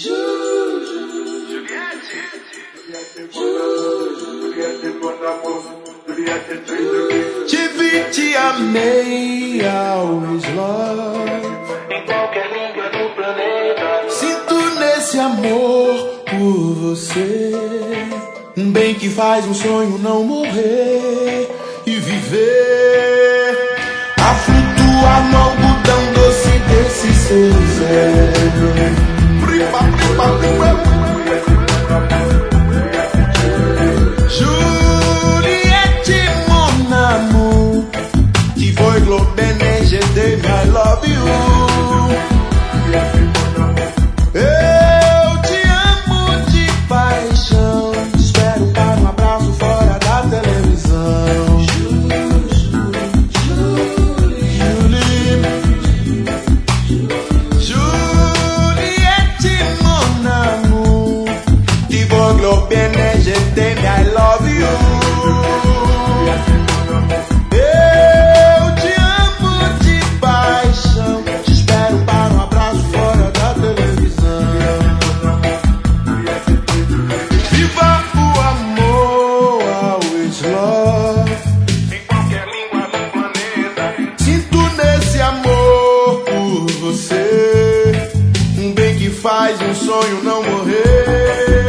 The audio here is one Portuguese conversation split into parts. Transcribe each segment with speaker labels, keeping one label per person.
Speaker 1: Te vi, te amei, always love.
Speaker 2: Em qualquer língua do planeta.
Speaker 1: Sinto nesse amor por você um bem que faz um sonho não morrer e viver a flutuar no algodão doce desse seu cérebro. Juliette, mon amour, ti voglio bene, je t'aime, I love you. Eu te amo de paixão, te espero para um abraço fora da televisão. Juliette, mon amour, ti voglio bene, je t'aime, I love you. Eu te amo de paixão, te espero para um abraço fora da televisão. Viva o amor, always love.
Speaker 2: Em qualquer língua do planeta.
Speaker 1: Sinto nesse amor por você um bem que faz um sonho não morrer.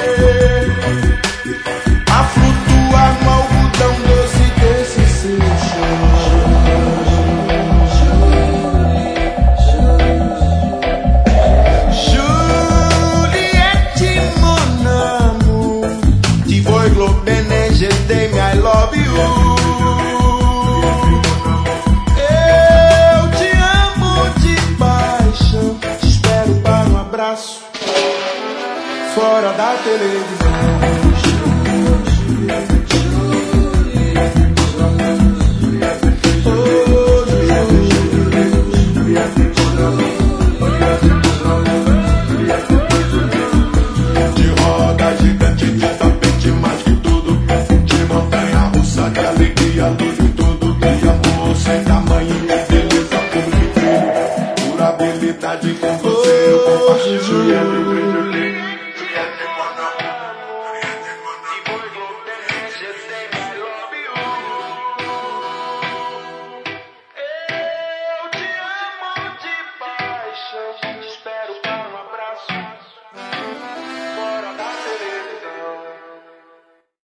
Speaker 1: A flutuar no algodão doce desse seu chão. Juliette, mon amour, ti voglio bene, je t'aime, I love you. Eu te amo de paixão, te espero para um abraço fora da televisão. De roda gigante, de tapete, mais que tudo. De montanha russa, de alegria, luz e tudo. De amor sem tamanho, de beleza por viver. Por habilidade com você eu compartilho.